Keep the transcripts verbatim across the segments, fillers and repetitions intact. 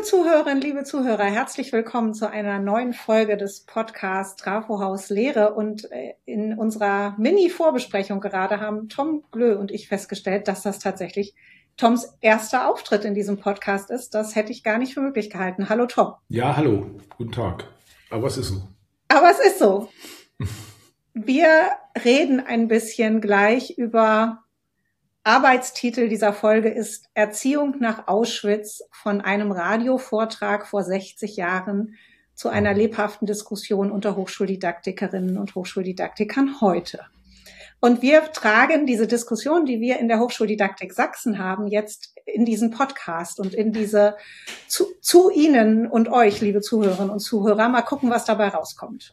Zuhörerinnen, liebe Zuhörer, herzlich willkommen zu einer neuen Folge des Podcasts Trafohaus Lehre. Und in unserer Mini-Vorbesprechung gerade haben Tom Glö und ich festgestellt, dass das tatsächlich Toms erster Auftritt in diesem Podcast ist. Das hätte ich gar nicht für möglich gehalten. Hallo Tom. Ja, hallo, guten Tag. Aber es ist so. Aber es ist so. Wir reden ein bisschen gleich über Arbeitstitel dieser Folge ist Erziehung nach Auschwitz, von einem Radiovortrag vor sechzig Jahren zu einer lebhaften Diskussion unter Hochschuldidaktikerinnen und Hochschuldidaktikern heute. Und wir tragen diese Diskussion, die wir in der Hochschuldidaktik Sachsen haben, jetzt in diesen Podcast und in diese zu, zu Ihnen und euch, liebe Zuhörerinnen und Zuhörer. Mal gucken, was dabei rauskommt.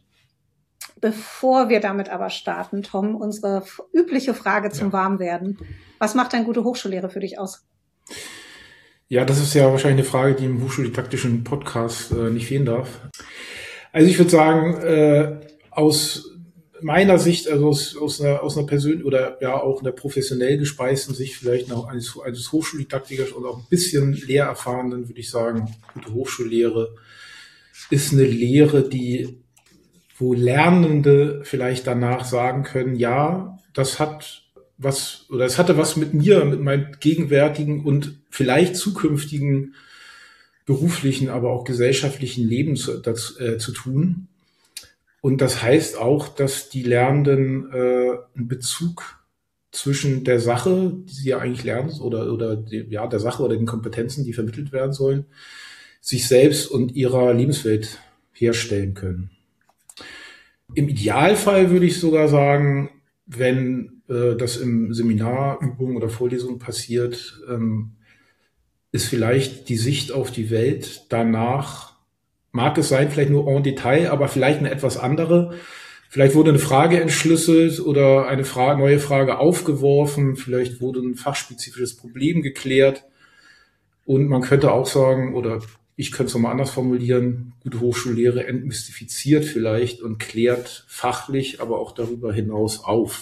Bevor wir damit aber starten, Tom, unsere übliche Frage zum ja. Warmwerden. Was macht denn gute Hochschullehre für dich aus? Ja, das ist ja wahrscheinlich eine Frage, die im hochschuldidaktischen Podcast äh, nicht fehlen darf. Also ich würde sagen, äh, aus meiner Sicht, also aus, aus einer, aus einer persönlichen oder ja auch einer professionell gespeisten Sicht, vielleicht noch eines, eines Hochschuldidaktikers und auch ein bisschen lehrerfahrenen, würde ich sagen, gute Hochschullehre ist eine Lehre, die wo Lernende vielleicht danach sagen können, ja, das hat was, oder es hatte was mit mir, mit meinem gegenwärtigen und vielleicht zukünftigen beruflichen, aber auch gesellschaftlichen Leben zu, das, äh, zu tun. Und das heißt auch, dass die Lernenden äh, einen Bezug zwischen der Sache, die sie ja eigentlich lernen, oder, oder die, ja, der Sache oder den Kompetenzen, die vermittelt werden sollen, sich selbst und ihrer Lebenswelt herstellen können. Im Idealfall würde ich sogar sagen, wenn äh, das im Seminar, Übung oder Vorlesung passiert, ähm, ist vielleicht die Sicht auf die Welt danach, mag es sein, vielleicht nur en Detail, aber vielleicht eine etwas andere. Vielleicht wurde eine Frage entschlüsselt oder eine Frage, neue Frage aufgeworfen, vielleicht wurde ein fachspezifisches Problem geklärt. Und man könnte auch sagen, oder ich könnte es nochmal anders formulieren, gute Hochschullehre entmystifiziert vielleicht und klärt fachlich, aber auch darüber hinaus auf.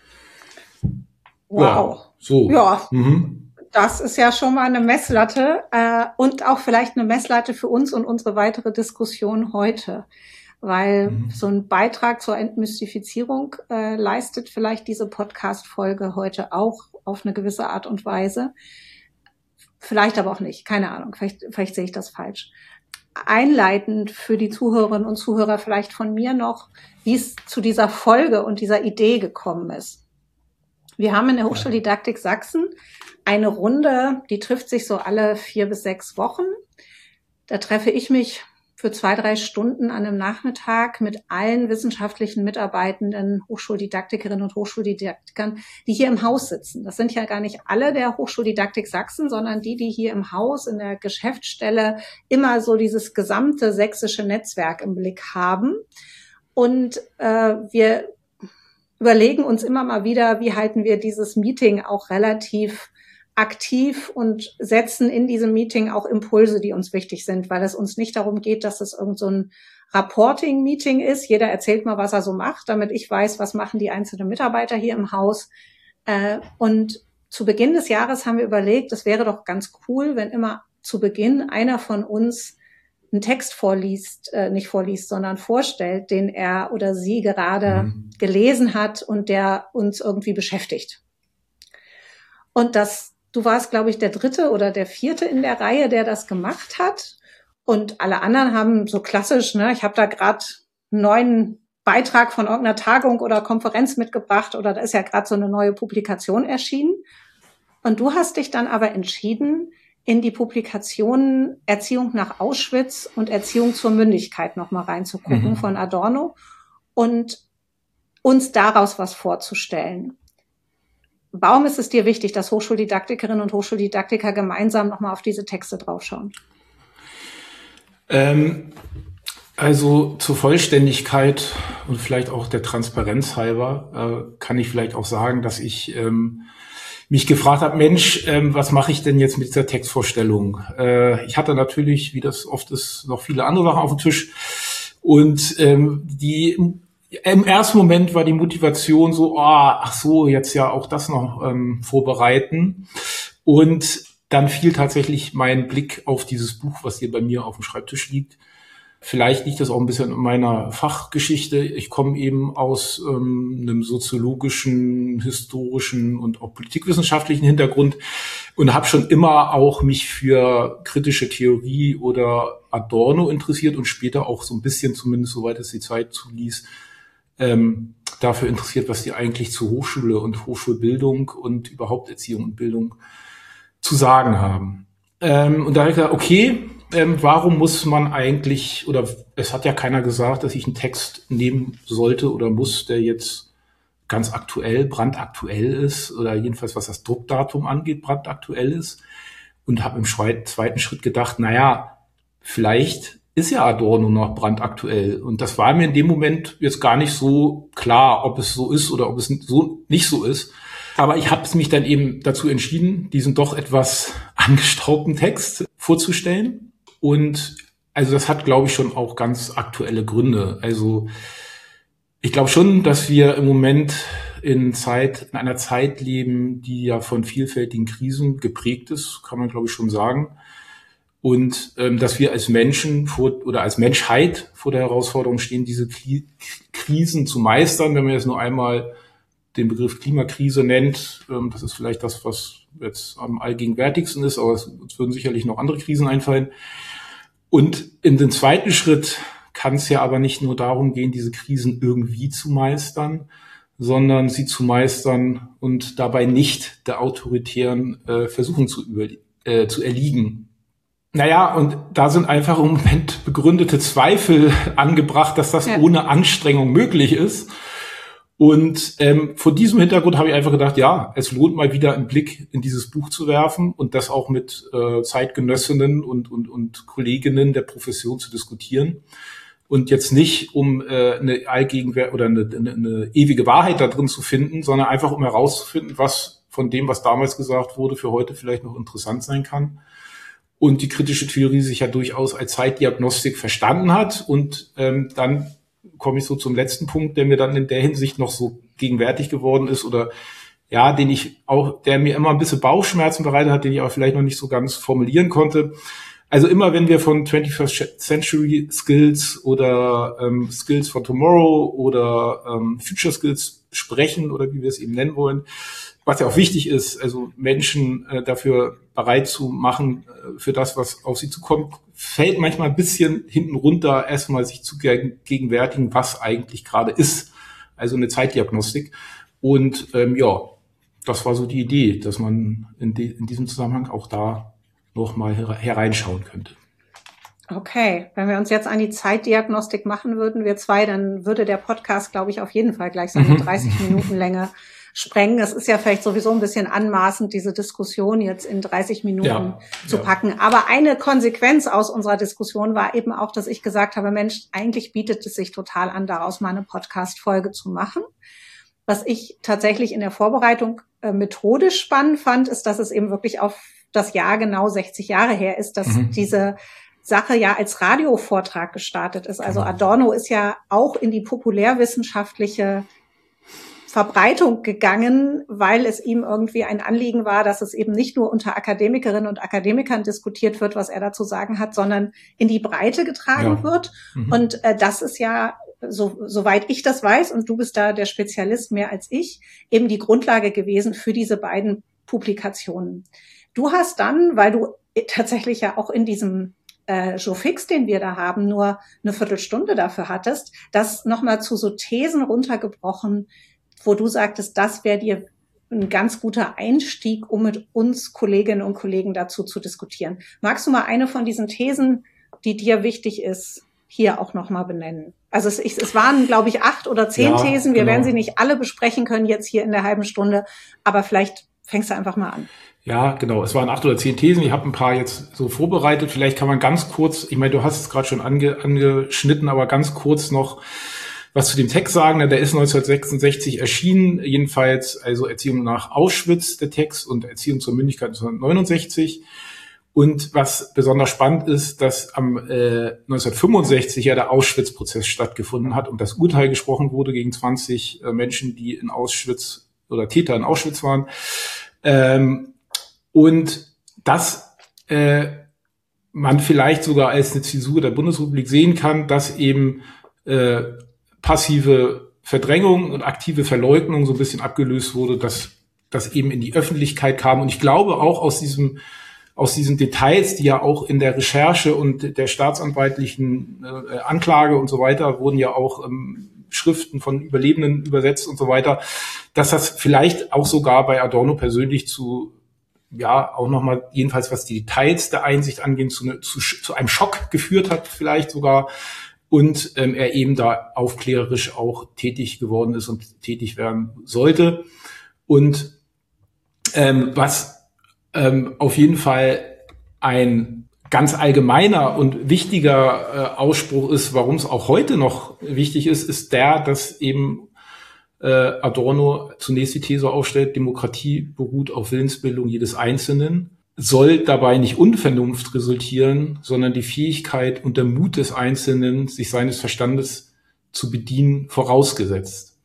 Wow. Ja, so. Ja, mhm. Das ist ja schon mal eine Messlatte äh, und auch vielleicht eine Messlatte für uns und unsere weitere Diskussion heute. Weil mhm. so ein Beitrag zur Entmystifizierung äh, leistet vielleicht diese Podcast-Folge heute auch auf eine gewisse Art und Weise. Vielleicht aber auch nicht, keine Ahnung, vielleicht, vielleicht sehe ich das falsch. Einleitend für die Zuhörerinnen und Zuhörer vielleicht von mir noch, wie es zu dieser Folge und dieser Idee gekommen ist. Wir haben in der Hochschuldidaktik Sachsen eine Runde, die trifft sich so alle vier bis sechs Wochen. Da treffe ich mich für zwei, drei Stunden an einem Nachmittag mit allen wissenschaftlichen Mitarbeitenden, Hochschuldidaktikerinnen und Hochschuldidaktikern, die hier im Haus sitzen. Das sind ja gar nicht alle der Hochschuldidaktik Sachsen, sondern die, die hier im Haus in der Geschäftsstelle immer so dieses gesamte sächsische Netzwerk im Blick haben. Und äh, wir überlegen uns immer mal wieder, wie halten wir dieses Meeting auch relativ aktiv und setzen in diesem Meeting auch Impulse, die uns wichtig sind, weil es uns nicht darum geht, dass es irgend so ein Reporting-Meeting ist. Jeder erzählt mal, was er so macht, damit ich weiß, was machen die einzelnen Mitarbeiter hier im Haus. Und zu Beginn des Jahres haben wir überlegt, es wäre doch ganz cool, wenn immer zu Beginn einer von uns einen Text vorliest, äh, nicht vorliest, sondern vorstellt, den er oder sie gerade mhm. gelesen hat und der uns irgendwie beschäftigt. Und das Du warst, glaube ich, der dritte oder der vierte in der Reihe, der das gemacht hat. Und alle anderen haben so klassisch, ne, ich habe da gerade einen neuen Beitrag von irgendeiner Tagung oder Konferenz mitgebracht oder da ist ja gerade so eine neue Publikation erschienen. Und du hast dich dann aber entschieden, in die Publikationen Erziehung nach Auschwitz und Erziehung zur Mündigkeit nochmal reinzugucken mhm. von Adorno und uns daraus was vorzustellen. Warum ist es dir wichtig, dass Hochschuldidaktikerinnen und Hochschuldidaktiker gemeinsam nochmal auf diese Texte draufschauen? Ähm, also zur Vollständigkeit und vielleicht auch der Transparenz halber äh, kann ich vielleicht auch sagen, dass ich ähm, mich gefragt habe, Mensch, ähm, was mache ich denn jetzt mit dieser Textvorstellung? Äh, ich hatte natürlich, wie das oft ist, noch viele andere Sachen auf dem Tisch und ähm, die im ersten Moment war die Motivation so, oh, ach so, jetzt ja auch das noch ähm, vorbereiten. Und dann fiel tatsächlich mein Blick auf dieses Buch, was hier bei mir auf dem Schreibtisch liegt. Vielleicht liegt das auch ein bisschen in meiner Fachgeschichte. Ich komme eben aus ähm, einem soziologischen, historischen und auch politikwissenschaftlichen Hintergrund und habe schon immer auch mich für kritische Theorie oder Adorno interessiert und später auch so ein bisschen, zumindest soweit es die Zeit zuließ, ähm, dafür interessiert, was die eigentlich zur Hochschule und Hochschulbildung und überhaupt Erziehung und Bildung zu sagen haben. Ähm, und da habe ich gesagt, okay, ähm, warum muss man eigentlich, oder es hat ja keiner gesagt, dass ich einen Text nehmen sollte oder muss, der jetzt ganz aktuell, brandaktuell ist oder jedenfalls, was das Druckdatum angeht, brandaktuell ist. Und habe im zweiten Schritt gedacht, naja, vielleicht ist ja Adorno noch brandaktuell. Und das war mir in dem Moment jetzt gar nicht so klar, ob es so ist oder ob es so nicht so ist. Aber ich habe mich dann eben dazu entschieden, diesen doch etwas angestaubten Text vorzustellen. Und also das hat, glaube ich, schon auch ganz aktuelle Gründe. Also ich glaube schon, dass wir im Moment in Zeit, in einer Zeit leben, die ja von vielfältigen Krisen geprägt ist, kann man, glaube ich, schon sagen. Und ähm, dass wir als Menschen vor, oder als Menschheit vor der Herausforderung stehen, diese Krisen zu meistern. Wenn man jetzt nur einmal den Begriff Klimakrise nennt, ähm, das ist vielleicht das, was jetzt am allgegenwärtigsten ist, aber es, es würden sicherlich noch andere Krisen einfallen. Und in den zweiten Schritt kann es ja aber nicht nur darum gehen, diese Krisen irgendwie zu meistern, sondern sie zu meistern und dabei nicht der autoritären äh, Versuchung zu, über, äh, zu erliegen. Naja, und da sind einfach im Moment begründete Zweifel angebracht, dass das ja ohne Anstrengung möglich ist. Und ähm, vor diesem Hintergrund habe ich einfach gedacht, ja, es lohnt mal wieder einen Blick in dieses Buch zu werfen und das auch mit äh, Zeitgenössinnen und, und, und Kolleginnen der Profession zu diskutieren. Und jetzt nicht, um äh, eine allgegenwär oder eine, eine, eine ewige Wahrheit da drin zu finden, sondern einfach, um herauszufinden, was von dem, was damals gesagt wurde, für heute vielleicht noch interessant sein kann. Und die kritische Theorie sich ja durchaus als Zeitdiagnostik verstanden hat. Und ähm, dann komme ich so zum letzten Punkt, der mir dann in der Hinsicht noch so gegenwärtig geworden ist oder ja, den ich auch, der mir immer ein bisschen Bauchschmerzen bereitet hat, den ich aber vielleicht noch nicht so ganz formulieren konnte. Also immer, wenn wir von twenty-first Century Skills oder ähm, Skills for Tomorrow oder ähm, Future Skills sprechen oder wie wir es eben nennen wollen, was ja auch wichtig ist, also Menschen äh, dafür bereit zu machen, äh, für das, was auf sie zukommt, fällt manchmal ein bisschen hinten runter, erstmal sich zu gegenwärtigen, was eigentlich gerade ist. Also eine Zeitdiagnostik. Und ähm, ja, das war so die Idee, dass man in, de- in diesem Zusammenhang auch da nochmal her- hereinschauen könnte. Okay, wenn wir uns jetzt an die Zeitdiagnostik machen würden, wir zwei, dann würde der Podcast, glaube ich, auf jeden Fall gleich seine dreißig Minuten Länge sprengen. Es ist ja vielleicht sowieso ein bisschen anmaßend, diese Diskussion jetzt in dreißig Minuten ja, zu ja. packen. Aber eine Konsequenz aus unserer Diskussion war eben auch, dass ich gesagt habe, Mensch, eigentlich bietet es sich total an, daraus mal eine Podcast-Folge zu machen. Was ich tatsächlich in der Vorbereitung äh, methodisch spannend fand, ist, dass es eben wirklich auf das Jahr genau sechzig Jahre her ist, dass mhm. diese Sache ja als Radiovortrag gestartet ist. Also Adorno ist ja auch in die populärwissenschaftliche Verbreitung gegangen, weil es ihm irgendwie ein Anliegen war, dass es eben nicht nur unter Akademikerinnen und Akademikern diskutiert wird, was er dazu sagen hat, sondern in die Breite getragen ja. wird. Mhm. Und äh, das ist ja, so, soweit ich das weiß, und du bist da der Spezialist mehr als ich, eben die Grundlage gewesen für diese beiden Publikationen. Du hast dann, weil du tatsächlich ja auch in diesem äh, Jour fix, den wir da haben, nur eine Viertelstunde dafür hattest, das nochmal zu so Thesen runtergebrochen, wo du sagtest, das wäre dir ein ganz guter Einstieg, um mit uns Kolleginnen und Kollegen dazu zu diskutieren. Magst du mal eine von diesen Thesen, die dir wichtig ist, hier auch nochmal benennen? Also es, es waren, glaube ich, acht oder zehn ja, Thesen. Wir genau. werden sie nicht alle besprechen können jetzt hier in der halben Stunde, aber vielleicht fängst du einfach mal an. Ja, genau. Es waren acht oder zehn Thesen. Ich habe ein paar jetzt so vorbereitet. Vielleicht kann man ganz kurz, ich meine, du hast es gerade schon ange, angeschnitten, aber ganz kurz noch was zu dem Text sagen. Der ist neunzehnhundertsechsundsechzig erschienen, jedenfalls also Erziehung nach Auschwitz, der Text, und Erziehung zur Mündigkeit neunzehnhundertneunundsechzig. Und was besonders spannend ist, dass am äh, neunzehnhundertfünfundsechzig ja der Auschwitz-Prozess stattgefunden hat und das Urteil gesprochen wurde gegen zwanzig äh, Menschen, die in Auschwitz oder Täter in Auschwitz waren. Ähm, und dass äh, man vielleicht sogar als eine Zäsur der Bundesrepublik sehen kann, dass eben äh, passive Verdrängung und aktive Verleugnung so ein bisschen abgelöst wurde, dass das eben in die Öffentlichkeit kam. Und ich glaube auch aus diesem aus diesen Details, die ja auch in der Recherche und der staatsanwaltlichen äh, Anklage und so weiter wurden ja auch ähm, Schriften von Überlebenden übersetzt und so weiter, dass das vielleicht auch sogar bei Adorno persönlich zu, ja, auch nochmal, jedenfalls was die Details der Einsicht angeht, zu, ne, zu, zu einem Schock geführt hat vielleicht sogar und ähm, er eben da aufklärerisch auch tätig geworden ist und tätig werden sollte. Und ähm, was ähm, auf jeden Fall ein ganz allgemeiner und wichtiger äh, Ausspruch ist, warum es auch heute noch wichtig ist, ist der, dass eben äh, Adorno zunächst die These aufstellt, Demokratie beruht auf Willensbildung jedes Einzelnen, soll dabei nicht Unvernunft resultieren, sondern die Fähigkeit und der Mut des Einzelnen, sich seines Verstandes zu bedienen, vorausgesetzt.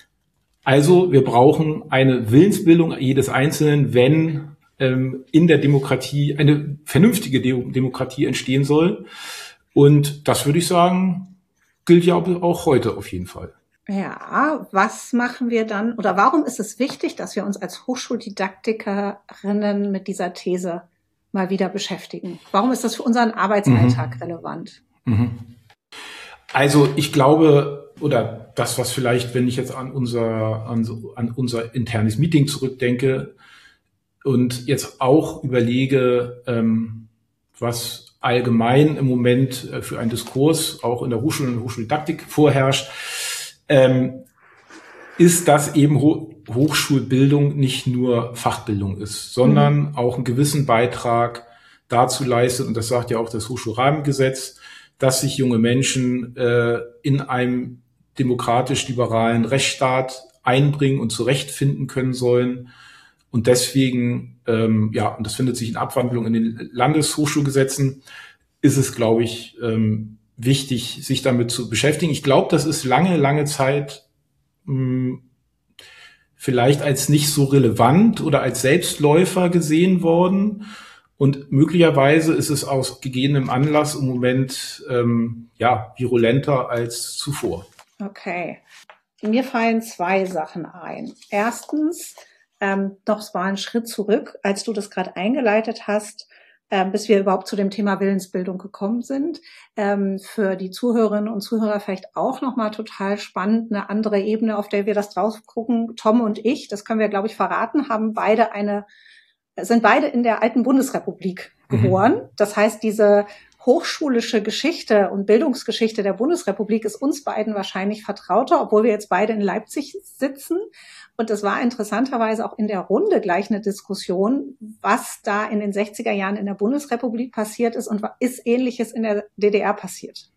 Also wir brauchen eine Willensbildung jedes Einzelnen, wenn in der Demokratie eine vernünftige Demokratie entstehen soll. Und das würde ich sagen, gilt ja auch heute auf jeden Fall. Ja, was machen wir dann oder warum ist es wichtig, dass wir uns als Hochschuldidaktikerinnen mit dieser These mal wieder beschäftigen? Warum ist das für unseren Arbeitsalltag mhm. relevant? Mhm. Also ich glaube, oder das, was vielleicht, wenn ich jetzt an unser, an, an unser internes Meeting zurückdenke, und jetzt auch überlege, ähm, was allgemein im Moment äh, für einen Diskurs auch in der Hochschule und Hochschuldidaktik vorherrscht, ähm, ist, dass eben Ho- Hochschulbildung nicht nur Fachbildung ist, sondern mhm. auch einen gewissen Beitrag dazu leistet, und das sagt ja auch das Hochschulrahmengesetz, dass sich junge Menschen äh, in einem demokratisch-liberalen Rechtsstaat einbringen und zurechtfinden können sollen. Und deswegen, ähm, ja, und das findet sich in Abwandlung in den Landeshochschulgesetzen, ist es, glaube ich, ähm, wichtig, sich damit zu beschäftigen. Ich glaube, das ist lange, lange Zeit mh, vielleicht als nicht so relevant oder als Selbstläufer gesehen worden. Und möglicherweise ist es aus gegebenem Anlass im Moment ähm, ja virulenter als zuvor. Okay. Mir fallen zwei Sachen ein. Erstens, Ähm, doch, es war ein Schritt zurück, als du das gerade eingeleitet hast, äh, bis wir überhaupt zu dem Thema Willensbildung gekommen sind. Ähm, für die Zuhörerinnen und Zuhörer vielleicht auch nochmal total spannend, eine andere Ebene, auf der wir das drauf gucken. Tom und ich, das können wir, glaube ich, verraten, haben beide eine, sind beide in der alten Bundesrepublik geboren. Mhm. Das heißt, diese hochschulische Geschichte und Bildungsgeschichte der Bundesrepublik ist uns beiden wahrscheinlich vertrauter, obwohl wir jetzt beide in Leipzig sitzen. Und es war interessanterweise auch in der Runde gleich eine Diskussion, was da in den sechziger Jahren in der Bundesrepublik passiert ist und ist Ähnliches in der D D R passiert.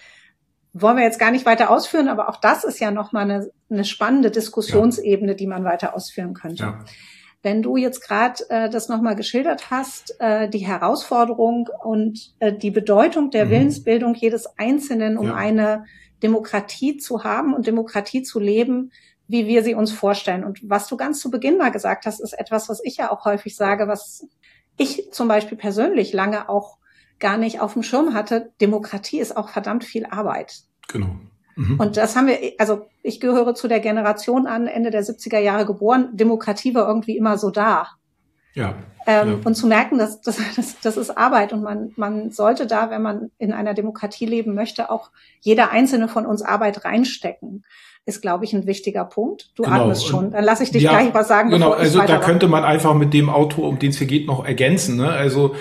Wollen wir jetzt gar nicht weiter ausführen, aber auch das ist ja nochmal eine, eine spannende Diskussionsebene, ja. die man weiter ausführen könnte. Ja. Wenn du jetzt gerade äh, das nochmal geschildert hast, äh, die Herausforderung und äh, die Bedeutung der mhm. Willensbildung jedes Einzelnen, um ja. eine Demokratie zu haben und Demokratie zu leben, wie wir sie uns vorstellen. Und was du ganz zu Beginn mal gesagt hast, ist etwas, was ich ja auch häufig sage, was ich zum Beispiel persönlich lange auch gar nicht auf dem Schirm hatte. Demokratie ist auch verdammt viel Arbeit. Genau. Mhm. Und das haben wir, also ich gehöre zu der Generation an, Ende der siebziger Jahre geboren. Demokratie war irgendwie immer so da. Ja. Ähm, ja. Und zu merken, dass das, das, das ist Arbeit und man, man sollte da, wenn man in einer Demokratie leben möchte, auch jeder einzelne von uns Arbeit reinstecken. Ist, glaube ich, ein wichtiger Punkt. Du genau. atmest schon. Dann lasse ich dich ja, gleich was sagen. Genau, bevor ich also da weitermache. könnte man einfach mit dem Autor, um den es hier geht, noch ergänzen. Ne? Also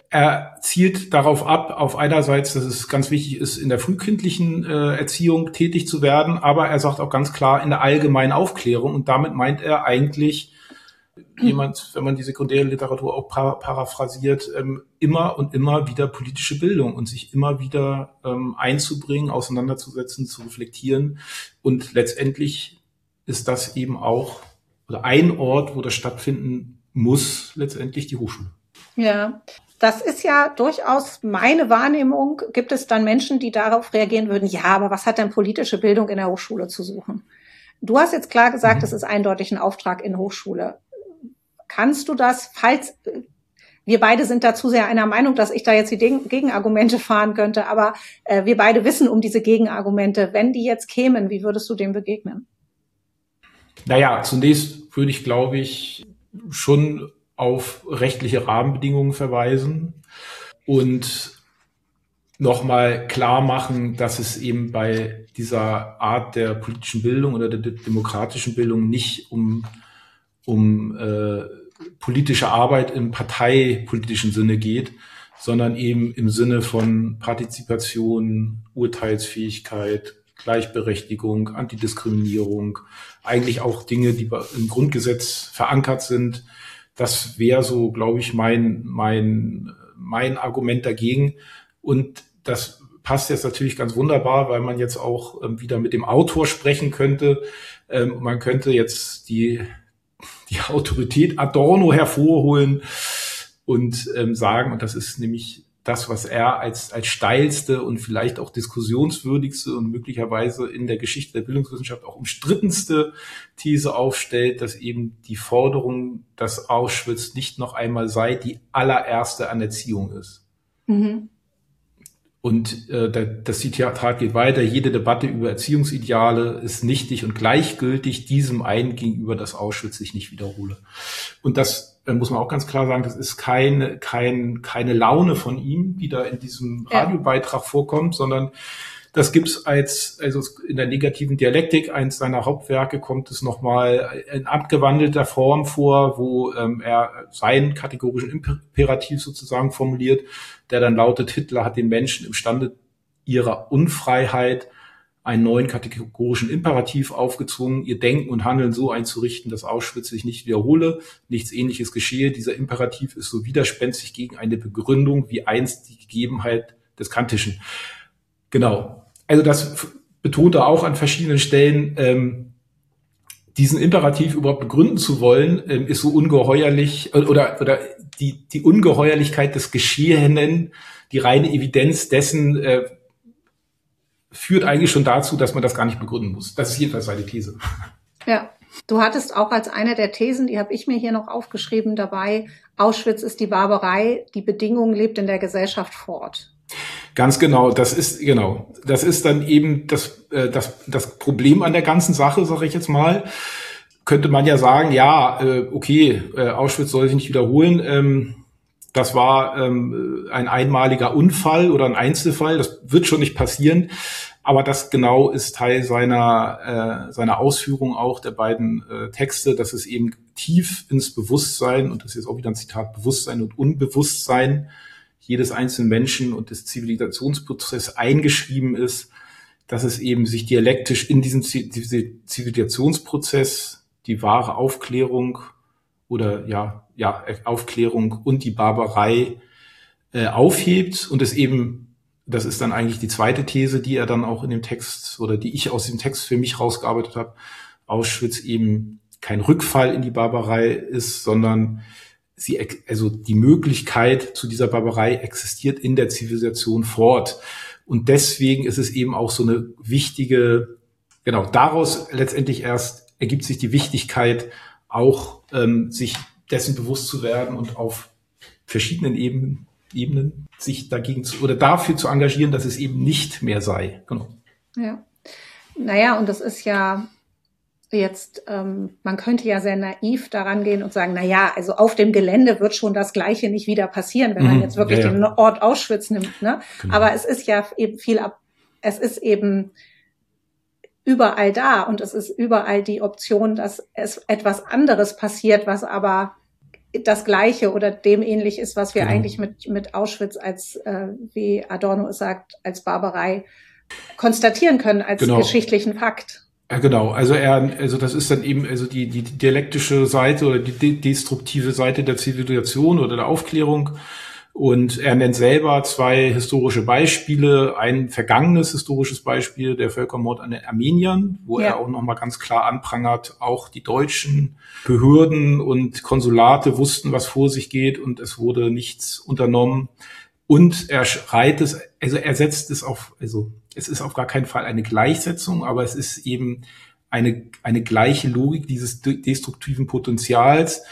er zielt darauf ab, auf einerseits, dass es ganz wichtig ist, in der frühkindlichen äh, Erziehung tätig zu werden, aber er sagt auch ganz klar in der allgemeinen Aufklärung. Und damit meint er eigentlich, jemand, wenn man die sekundäre Literatur auch para- paraphrasiert, ähm, immer und immer wieder politische Bildung und sich immer wieder ähm, einzubringen, auseinanderzusetzen, zu reflektieren. Und letztendlich ist das eben auch, oder ein Ort, wo das stattfinden muss, letztendlich die Hochschule. Ja, das ist ja durchaus meine Wahrnehmung. Gibt es dann Menschen, die darauf reagieren würden, ja, aber was hat denn politische Bildung in der Hochschule zu suchen? Du hast jetzt klar gesagt, es mhm. ist eindeutig ein Auftrag in Hochschule. Kannst du das, falls, wir beide sind dazu sehr einer Meinung, dass ich da jetzt die Gegenargumente fahren könnte, aber äh, wir beide wissen um diese Gegenargumente. Wenn die jetzt kämen, wie würdest du dem begegnen? Naja, zunächst würde ich, glaube ich, schon auf rechtliche Rahmenbedingungen verweisen und nochmal klar machen, dass es eben bei dieser Art der politischen Bildung oder der demokratischen Bildung nicht um, um äh, politische Arbeit im parteipolitischen Sinne geht, sondern eben im Sinne von Partizipation, Urteilsfähigkeit, Gleichberechtigung, Antidiskriminierung, eigentlich auch Dinge, die im Grundgesetz verankert sind. Das wäre so, glaube ich, mein, mein, mein Argument dagegen. Und das passt jetzt natürlich ganz wunderbar, weil man jetzt auch ähm, wieder mit dem Autor sprechen könnte. Ähm, man könnte jetzt die, die Autorität Adorno hervorholen und ähm, sagen, und das ist nämlich das, was er als, als steilste und vielleicht auch diskussionswürdigste und möglicherweise in der Geschichte der Bildungswissenschaft auch umstrittenste These aufstellt, dass eben die Forderung, dass Auschwitz nicht noch einmal sei, die allererste Anerziehung ist. Mhm. Und äh, das Zitat geht weiter: Jede Debatte über Erziehungsideale ist nichtig und gleichgültig diesem einen gegenüber, dass Auschwitz sich nicht wiederhole. Und das äh, muss man auch ganz klar sagen, das ist keine, kein, keine Laune von ihm, die da in diesem Radiobeitrag vorkommt, sondern das gibt's als, also in der negativen Dialektik, eins seiner Hauptwerke, kommt es nochmal in abgewandelter Form vor, wo ähm, er seinen kategorischen Imperativ sozusagen formuliert, der dann lautet: Hitler hat den Menschen imstande ihrer Unfreiheit einen neuen kategorischen Imperativ aufgezwungen, ihr Denken und Handeln so einzurichten, dass Auschwitz sich nicht wiederhole, nichts Ähnliches geschehe. Dieser Imperativ ist so widerspenstig gegen eine Begründung wie einst die Gegebenheit des Kantischen. Genau. Also das betont er auch an verschiedenen Stellen. Ähm, diesen Imperativ überhaupt begründen zu wollen, ähm, ist so ungeheuerlich, oder oder die die Ungeheuerlichkeit des Geschehenen, die reine Evidenz dessen äh, führt eigentlich schon dazu, dass man das gar nicht begründen muss. Das ist jedenfalls seine These. Ja, du hattest auch als eine der Thesen, die habe ich mir hier noch aufgeschrieben, dabei: Auschwitz ist die Barbarei, die Bedingung lebt in der Gesellschaft fort. Ganz genau, das ist genau, das ist dann eben das äh, das das Problem an der ganzen Sache, sage ich jetzt mal. Könnte man ja sagen, ja, äh, okay, äh, Auschwitz soll sich nicht wiederholen. Ähm, das war ähm, ein einmaliger Unfall oder ein Einzelfall. Das wird schon nicht passieren. Aber das genau ist Teil seiner äh, seiner Ausführung auch der beiden äh, Texte, dass es eben tief ins Bewusstsein, und das ist jetzt auch wieder ein Zitat, Bewusstsein und Unbewusstsein jedes einzelnen Menschen und des Zivilisationsprozesses eingeschrieben ist, dass es eben sich dialektisch in diesem Zivilisationsprozess die wahre Aufklärung oder ja ja Aufklärung und die Barbarei äh, aufhebt und es eben, das ist dann eigentlich die zweite These, die er dann auch in dem Text oder die ich aus dem Text für mich rausgearbeitet habe, Auschwitz eben kein Rückfall in die Barbarei ist, sondern sie, also die Möglichkeit zu dieser Barbarei existiert in der Zivilisation fort. Und deswegen ist es eben auch so eine wichtige, genau, daraus letztendlich erst ergibt sich die Wichtigkeit, auch ähm, sich dessen bewusst zu werden und auf verschiedenen Ebenen, Ebenen sich dagegen zu, oder dafür zu engagieren, dass es eben nicht mehr sei. Genau. Ja. Naja, und das ist ja jetzt, ähm, man könnte ja sehr naiv daran gehen und sagen, na ja, also auf dem Gelände wird schon das Gleiche nicht wieder passieren, wenn man jetzt wirklich ja, ja. den Ort Auschwitz nimmt, ne? Genau. Aber es ist ja eben viel ab, es ist eben überall da und es ist überall die Option, dass es etwas anderes passiert, was aber das Gleiche oder dem ähnlich ist, was wir genau. eigentlich mit, mit Auschwitz als, äh, wie Adorno es sagt, als Barbarei konstatieren können, als genau. geschichtlichen Fakt. Ja, genau. Also er, also das ist dann eben also die die dialektische Seite oder die destruktive Seite der Zivilisation oder der Aufklärung. Und er nennt selber zwei historische Beispiele. Ein vergangenes historisches Beispiel, der Völkermord an den Armeniern, wo ja. er auch nochmal ganz klar anprangert, auch die deutschen Behörden und Konsulate wussten, was vor sich geht und es wurde nichts unternommen. Und er schreit es, also er setzt es auf, also es ist auf gar keinen Fall eine Gleichsetzung, aber es ist eben eine, eine gleiche Logik dieses destruktiven Potenzials,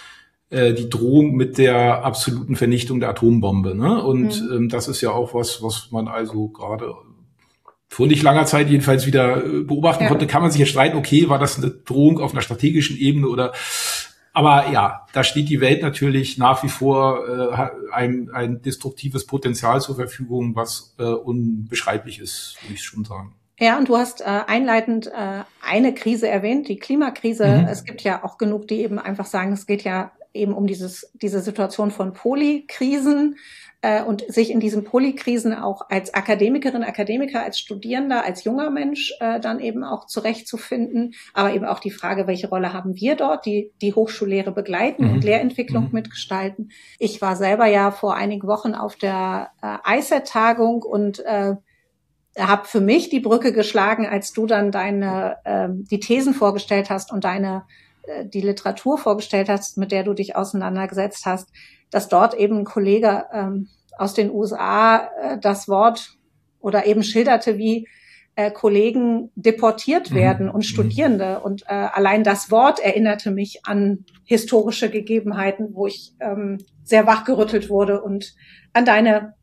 äh, die Drohung mit der absoluten Vernichtung der Atombombe. Ne? Und mhm. ähm, das ist ja auch was, was man also gerade vor nicht langer Zeit jedenfalls wieder äh, beobachten ja. konnte. Kann man sich ja streiten, okay, war das eine Drohung auf einer strategischen Ebene oder aber ja, da steht die Welt natürlich nach wie vor äh, ein, ein destruktives Potenzial zur Verfügung, was äh, unbeschreiblich ist, würde ich schon sagen. Ja, und du hast äh, einleitend äh, eine Krise erwähnt, die Klimakrise. Mhm. Es gibt ja auch genug, die eben einfach sagen, es geht ja eben um dieses diese Situation von Polykrisen äh, und sich in diesen Polykrisen auch als Akademikerin, Akademiker, als Studierender, als junger Mensch äh, dann eben auch zurechtzufinden. Aber eben auch die Frage, welche Rolle haben wir dort, die die Hochschullehre begleiten mhm. und Lehrentwicklung mhm. mitgestalten. Ich war selber ja vor einigen Wochen auf der äh, I C E T-Tagung und äh, habe für mich die Brücke geschlagen, als du dann deine ähm, die Thesen vorgestellt hast und deine äh, die Literatur vorgestellt hast, mit der du dich auseinandergesetzt hast, dass dort eben ein Kollege ähm, aus den U S A äh, das Wort oder eben schilderte, wie äh, Kollegen deportiert werden mhm. und Studierende. Und äh, allein das Wort erinnerte mich an historische Gegebenheiten, wo ich ähm, sehr wachgerüttelt wurde und an deine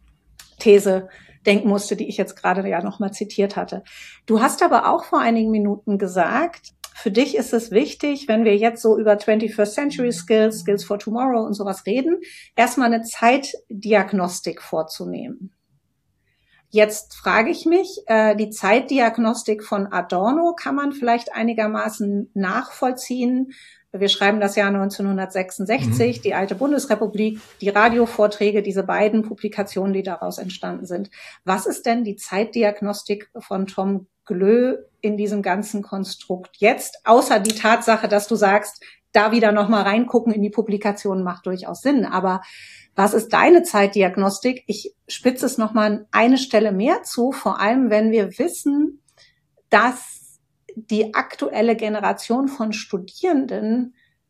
These denken musste, die ich jetzt gerade ja nochmal zitiert hatte. Du hast aber auch vor einigen Minuten gesagt, für dich ist es wichtig, wenn wir jetzt so über twenty-first Century Skills, Skills for Tomorrow und sowas reden, erstmal eine Zeitdiagnostik vorzunehmen. Jetzt frage ich mich, äh, die Zeitdiagnostik von Adorno kann man vielleicht einigermaßen nachvollziehen. Wir schreiben das Jahr neunzehnhundertsechsundsechzig, mhm. die alte Bundesrepublik, die Radiovorträge, diese beiden Publikationen, die daraus entstanden sind. Was ist denn die Zeitdiagnostik von Tom Glö in diesem ganzen Konstrukt jetzt? Außer die Tatsache, dass du sagst, da wieder nochmal reingucken in die Publikationen macht durchaus Sinn. Aber was ist deine Zeitdiagnostik? Ich spitze es nochmal an eine Stelle mehr zu, vor allem wenn wir wissen, dass die aktuelle Generation von Studierenden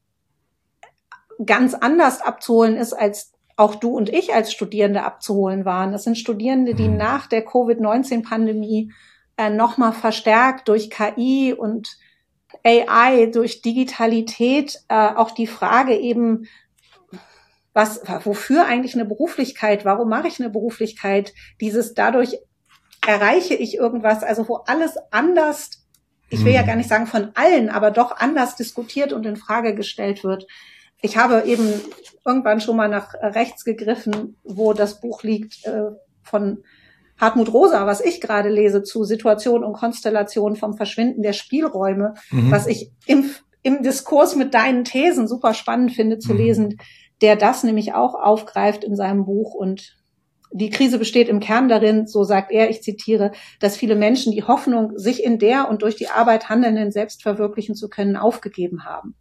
ganz anders abzuholen ist, als auch du und ich als Studierende abzuholen waren. Das sind Studierende, die nach der Covid neunzehn Pandemie äh, nochmal verstärkt durch K I und A I, durch Digitalität, äh, auch die Frage eben, was, wofür eigentlich eine Beruflichkeit? Warum mache ich eine Beruflichkeit? Dieses, dadurch erreiche ich irgendwas, also wo alles anders, ich will ja gar nicht sagen von allen, aber doch anders diskutiert und in Frage gestellt wird. Ich habe eben irgendwann schon mal nach rechts gegriffen, wo das Buch liegt äh, von Hartmut Rosa, was ich gerade lese, zu Situation und Konstellation vom Verschwinden der Spielräume, mhm. was ich im, im Diskurs mit deinen Thesen super spannend finde zu mhm. lesen, der das nämlich auch aufgreift in seinem Buch. Und die Krise besteht im Kern darin, so sagt er, ich zitiere, dass viele Menschen die Hoffnung, sich in der und durch die Arbeit Handelnden selbst verwirklichen zu können, aufgegeben haben.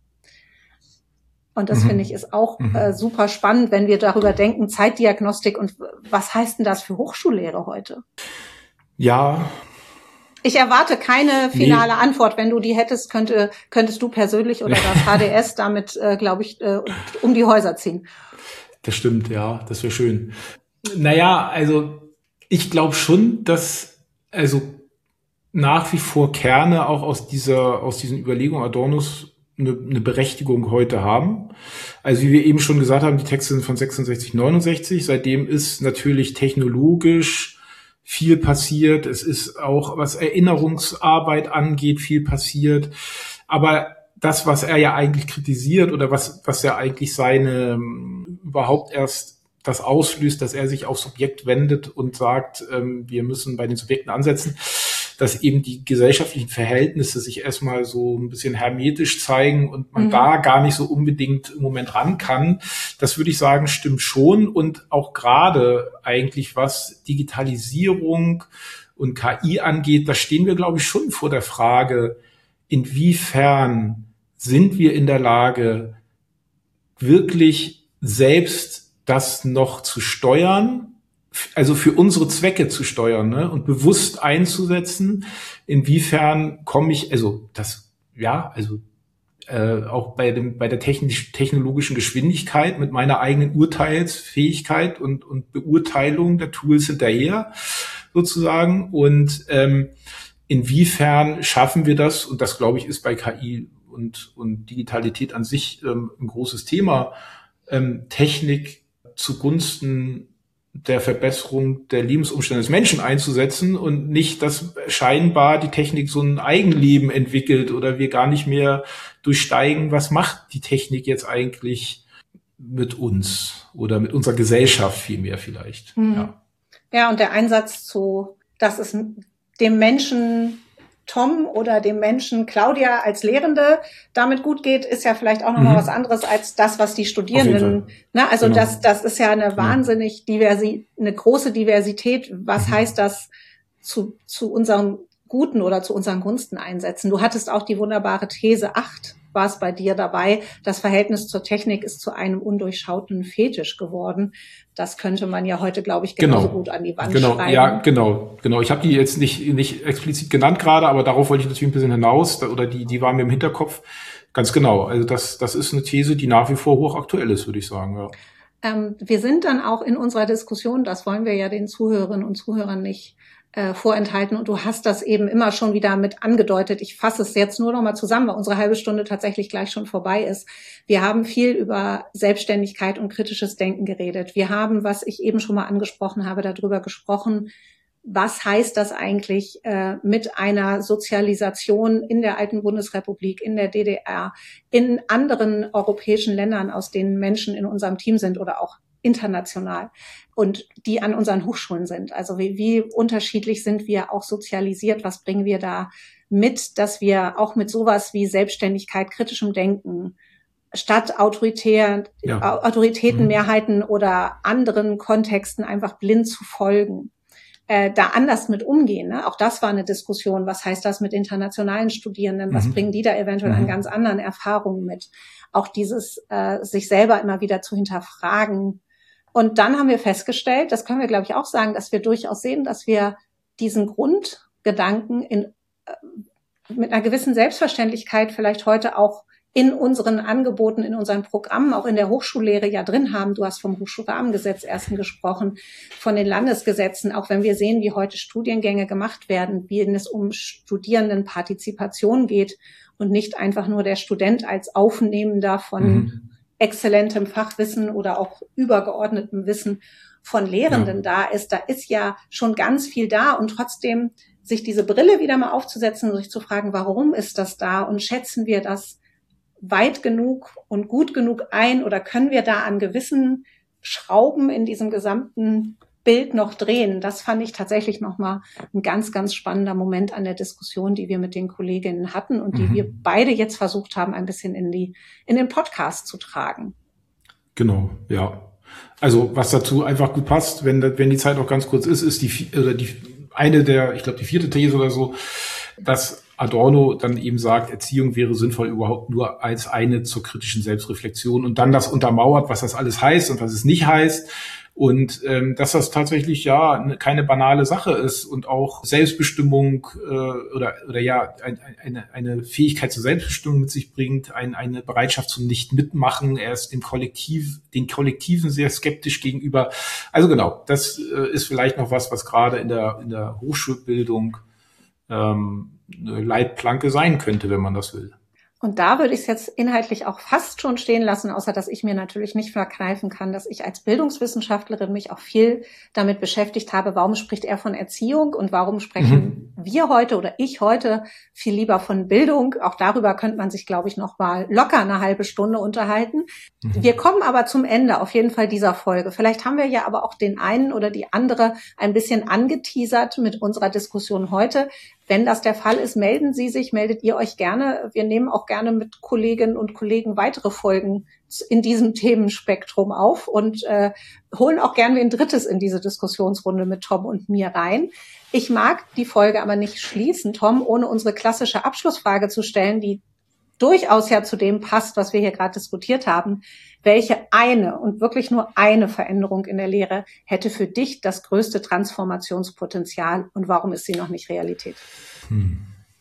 Und das mhm. finde ich ist auch mhm. äh, super spannend, wenn wir darüber denken, Zeitdiagnostik und was heißt denn das für Hochschullehre heute? Ja. Ich erwarte keine finale nee. Antwort. Wenn du die hättest, könnte, könntest du persönlich oder das H D S damit, äh, glaube ich, äh, um die Häuser ziehen. Das stimmt, ja, das wäre schön. Naja, also ich glaube schon, dass also nach wie vor Kerne auch aus dieser aus diesen Überlegungen Adornos eine, eine Berechtigung heute haben. Also wie wir eben schon gesagt haben, die Texte sind von sechsundsechzig, neunundsechzig. Seitdem ist natürlich technologisch viel passiert. Es ist auch, was Erinnerungsarbeit angeht, viel passiert. Aber das, was er ja eigentlich kritisiert oder was was ja eigentlich seine überhaupt erst das auslöst, dass er sich aufs Subjekt wendet und sagt, ähm, wir müssen bei den Subjekten ansetzen, dass eben die gesellschaftlichen Verhältnisse sich erstmal so ein bisschen hermetisch zeigen und man mhm. da gar nicht so unbedingt im Moment ran kann. Das würde ich sagen, stimmt schon. Und auch gerade eigentlich, was Digitalisierung und K I angeht, da stehen wir, glaube ich, schon vor der Frage, inwiefern sind wir in der Lage, wirklich selbst das noch zu steuern, also für unsere Zwecke zu steuern, ne, und bewusst einzusetzen. Inwiefern komme ich, also das, ja, also äh, auch bei dem bei der technisch, technologischen Geschwindigkeit mit meiner eigenen Urteilsfähigkeit und und Beurteilung der Tools hinterher sozusagen. Und ähm, inwiefern schaffen wir das? Und das, glaube ich, ist bei K I und, und Digitalität an sich ähm, ein großes Thema, ähm, Technik zugunsten der Verbesserung der Lebensumstände des Menschen einzusetzen und nicht, dass scheinbar die Technik so ein Eigenleben entwickelt oder wir gar nicht mehr durchsteigen, was macht die Technik jetzt eigentlich mit uns oder mit unserer Gesellschaft vielmehr vielleicht. Mhm. Ja. Ja, und der Einsatz zu, dass es dem Menschen Tom oder dem Menschen Claudia als Lehrende damit gut geht, ist ja vielleicht auch nochmal mhm. was anderes als das, was die Studierenden, ne, also genau. das, das ist ja eine wahnsinnig diversi, eine große Diversität. Was mhm. heißt das zu, zu unserem Guten oder zu unseren Gunsten einsetzen? Du hattest auch die wunderbare These acht, war es bei dir dabei. Das Verhältnis zur Technik ist zu einem undurchschauten Fetisch geworden. Das könnte man ja heute, glaube ich, genauso genau. gut an die Wand genau. schreiben. Ja, genau, genau. Ich habe die jetzt nicht nicht explizit genannt gerade, aber darauf wollte ich natürlich ein bisschen hinaus, oder die die war mir im Hinterkopf. Ganz genau. Also das das ist eine These, die nach wie vor hochaktuell ist, würde ich sagen. Ja. Ähm, wir sind dann auch in unserer Diskussion, das wollen wir ja den Zuhörerinnen und Zuhörern nicht äh, vorenthalten, und du hast das eben immer schon wieder mit angedeutet. Ich fasse es jetzt nur noch mal zusammen, weil unsere halbe Stunde tatsächlich gleich schon vorbei ist. Wir haben viel über Selbstständigkeit und kritisches Denken geredet. Wir haben, was ich eben schon mal angesprochen habe, darüber gesprochen, was heißt das eigentlich äh, mit einer Sozialisation in der alten Bundesrepublik, in der D D R, in anderen europäischen Ländern, aus denen Menschen in unserem Team sind oder auch international und die an unseren Hochschulen sind. Also wie, wie unterschiedlich sind wir auch sozialisiert? Was bringen wir da mit, dass wir auch mit sowas wie Selbstständigkeit, kritischem Denken, statt autoritär, ja. Autoritätenmehrheiten mhm. oder anderen Kontexten einfach blind zu folgen, äh, da anders mit umgehen. Ne? Auch das war eine Diskussion. Was heißt das mit internationalen Studierenden? Was mhm. bringen die da eventuell mhm. an ganz anderen Erfahrungen mit? Auch dieses, äh, sich selber immer wieder zu hinterfragen. Und dann haben wir festgestellt, das können wir, glaube ich, auch sagen, dass wir durchaus sehen, dass wir diesen Grundgedanken in, äh, mit einer gewissen Selbstverständlichkeit vielleicht heute auch in unseren Angeboten, in unseren Programmen, auch in der Hochschullehre ja drin haben. Du hast vom Hochschulrahmengesetz ersten gesprochen, von den Landesgesetzen, auch wenn wir sehen, wie heute Studiengänge gemacht werden, wie es um Studierendenpartizipation geht und nicht einfach nur der Student als Aufnehmender von mhm. exzellentem Fachwissen oder auch übergeordnetem Wissen von Lehrenden ja. da ist. Da ist ja schon ganz viel da, und trotzdem sich diese Brille wieder mal aufzusetzen und sich zu fragen, warum ist das da und schätzen wir das weit genug und gut genug ein, oder können wir da an gewissen Schrauben in diesem gesamten Bild noch drehen? Das fand ich tatsächlich nochmal ein ganz, ganz spannender Moment an der Diskussion, die wir mit den Kolleginnen hatten und die mhm. wir beide jetzt versucht haben, ein bisschen in die, in den Podcast zu tragen. Genau, ja. Also, was dazu einfach gut passt, wenn, wenn die Zeit auch ganz kurz ist, ist die, oder die, eine der, ich glaube, die vierte These oder so, dass Adorno dann eben sagt, Erziehung wäre sinnvoll überhaupt nur als eine zur kritischen Selbstreflexion, und dann das untermauert, was das alles heißt und was es nicht heißt. Und ähm, dass das tatsächlich ja keine banale Sache ist und auch Selbstbestimmung äh, oder oder ja ein, eine eine Fähigkeit zur Selbstbestimmung mit sich bringt, ein, eine Bereitschaft zum Nicht-Mitmachen. Er ist dem Kollektiv, den Kollektiven sehr skeptisch gegenüber. Also genau, das äh, ist vielleicht noch was, was gerade in der in der Hochschulbildung ähm, eine Leitplanke sein könnte, wenn man das will. Und da würde ich es jetzt inhaltlich auch fast schon stehen lassen, außer dass ich mir natürlich nicht verkneifen kann, dass ich als Bildungswissenschaftlerin mich auch viel damit beschäftigt habe, warum spricht er von Erziehung und warum sprechen mhm. wir heute oder ich heute viel lieber von Bildung. Auch darüber könnte man sich, glaube ich, noch mal locker eine halbe Stunde unterhalten. Mhm. Wir kommen aber zum Ende auf jeden Fall dieser Folge. Vielleicht haben wir ja aber auch den einen oder die andere ein bisschen angeteasert mit unserer Diskussion heute. Wenn das der Fall ist, melden Sie sich, meldet ihr euch gerne. Wir nehmen auch gerne mit Kolleginnen und Kollegen weitere Folgen in diesem Themenspektrum auf und äh, holen auch gerne ein drittes in diese Diskussionsrunde mit Tom und mir rein. Ich mag die Folge aber nicht schließen, Tom, ohne unsere klassische Abschlussfrage zu stellen, die durchaus ja zu dem passt, was wir hier gerade diskutiert haben. Welche eine und wirklich nur eine Veränderung in der Lehre hätte für dich das größte Transformationspotenzial, und warum ist sie noch nicht Realität? Hm.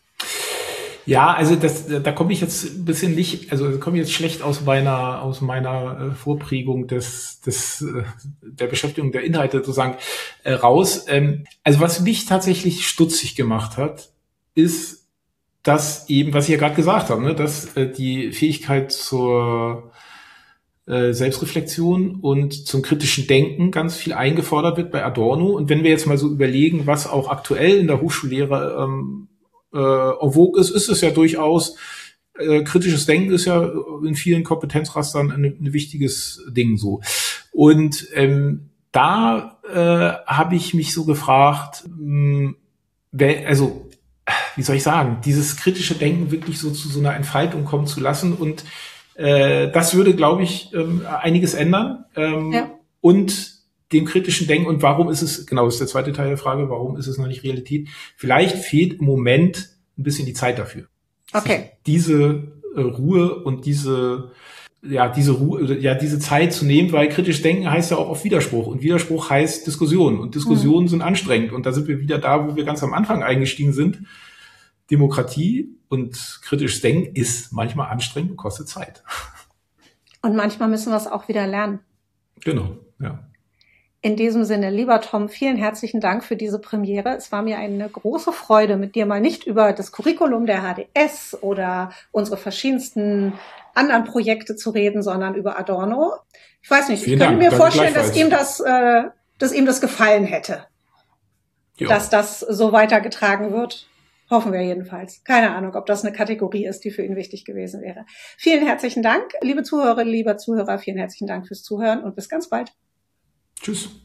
Ja, also das, da komme ich jetzt ein bisschen nicht, also komme ich jetzt schlecht aus meiner aus meiner äh, Vorprägung des des äh, der Beschäftigung der Inhalte sozusagen äh, raus. Ähm, also was mich tatsächlich stutzig gemacht hat, ist dass eben, was ich ja gerade gesagt habe, ne, dass äh, die Fähigkeit zur äh, Selbstreflexion und zum kritischen Denken ganz viel eingefordert wird bei Adorno. Und wenn wir jetzt mal so überlegen, was auch aktuell in der Hochschullehre ähm, äh, en vogue ist, ist es ja durchaus, äh, kritisches Denken ist ja in vielen Kompetenzrastern ein, ein wichtiges Ding so. Und ähm, da äh, habe ich mich so gefragt, mh, wer, also wie soll ich sagen, dieses kritische Denken wirklich so zu so einer Entfaltung kommen zu lassen. Und äh, das würde, glaube ich, ähm, einiges ändern. Ähm, ja. Und dem kritischen Denken, und warum ist es, genau, das ist der zweite Teil der Frage, warum ist es noch nicht Realität? Vielleicht fehlt im Moment ein bisschen die Zeit dafür. Okay. Diese äh, Ruhe und diese ja, diese Ruhe, ja, diese Zeit zu nehmen, weil kritisch denken heißt ja auch auf Widerspruch. Und Widerspruch heißt Diskussion. Und Diskussionen mhm. sind anstrengend. Und da sind wir wieder da, wo wir ganz am Anfang eingestiegen sind. Demokratie und kritisches Denken ist manchmal anstrengend und kostet Zeit. Und manchmal müssen wir es auch wieder lernen. Genau, ja. In diesem Sinne, lieber Tom, vielen herzlichen Dank für diese Premiere. Es war mir eine große Freude, mit dir mal nicht über das Curriculum der H D S oder unsere verschiedensten anderen Projekte zu reden, sondern über Adorno. Ich weiß nicht, vielen ich könnte Dank. mir vorstellen, dass ihm das, äh, dass ihm das gefallen hätte, jo. dass das so weitergetragen wird. Hoffen wir jedenfalls. Keine Ahnung, ob das eine Kategorie ist, die für ihn wichtig gewesen wäre. Vielen herzlichen Dank, liebe Zuhörerinnen, lieber Zuhörer. Vielen herzlichen Dank fürs Zuhören und bis ganz bald. Tschüss.